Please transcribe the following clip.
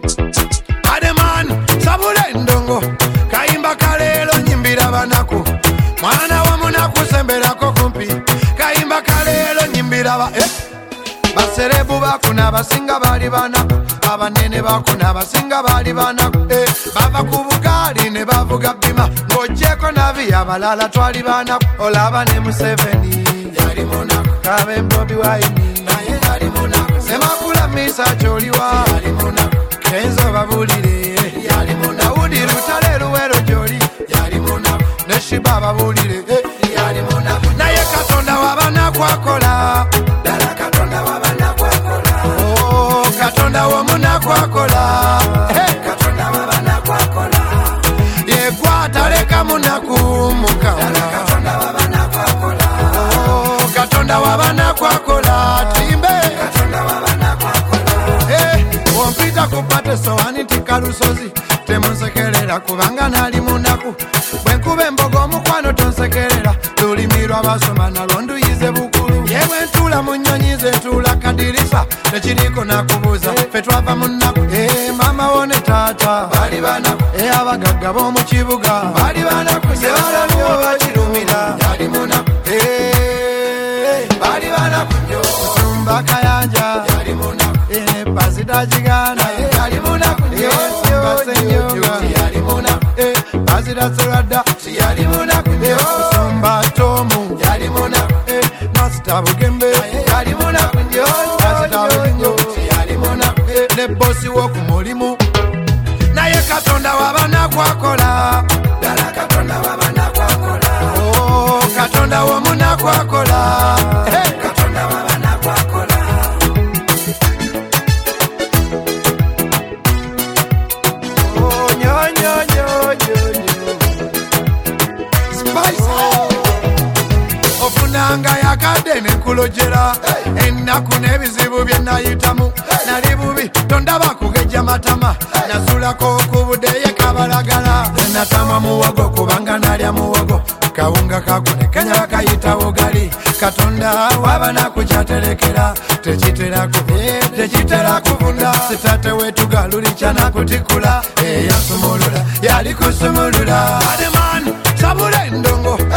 Ademan sabule ndongo kayimba kalelo nyimbira banaku mwana wa munaku semberako kumpi kayimba kalelo nyimbira ba baserebu bakuna basinga bali banaku abanene bakuna basinga bali banaku bava ku bugali ne bavuga bima ngojeko nabi abalala twali banaku olaba ne Museveni yali munaku kabe Bobi Wine naye yali munaku semakula misa joliwa yali munaku kenzo babulire yali munaku udi lutale luwero joli yali munaku neshiba babulire yali munaku naye Katonda wabanaku akola dala Katonda wabanaku akola Katonda wo munaku akola Katonda wabanaku akola yekwata leka munaku mukawala Katonda wabanaku akola Katonda wabanaku akola timbe Katonda wabanaku akola wompita kupate sowani tikalusozi temunsekerera kubanga nali munaku bwenkube embogo omukwano tonsekerera lulimirwa basoma nalonduyize bukulu yewe ntula munyonyi zentula kadirisa tekiriko nakubuuza fe twava munaku mama wone tata bali banaku abagagga b'omu kibuga bali banaku sebalabyo bakirumira yali munaku bali banaku nyo Musumba Kayanja yali munaku Pasita Jigana yali munaku nyo Basenyoga yali munaku Pasita Serada yali munaku nyo Musumba Tomu yali munaku Masita Bugembe yali munaku nyo Pasita Bugingo yali munaku ne bosi wo ku mulimu naye Katonda wabanaku akola dala Katonda wabanaku akola Katonda wo munaku akola Katonda wabanaku akola ofunanga yakadde nekulojera ennaku n'ebizibu bye nayitamu nali bubi tondaba kugejja matama nasulako okubudeye kabalagala natamwa muwogo kubanga nalya muwogo kawunga kakunekenya bakayita bugali Katonda wabanaku kyaterekera tekitera kuvunda sitate wetuga luli kyanakutikula yasumulula yali kusumulula Ademan sabule ndongo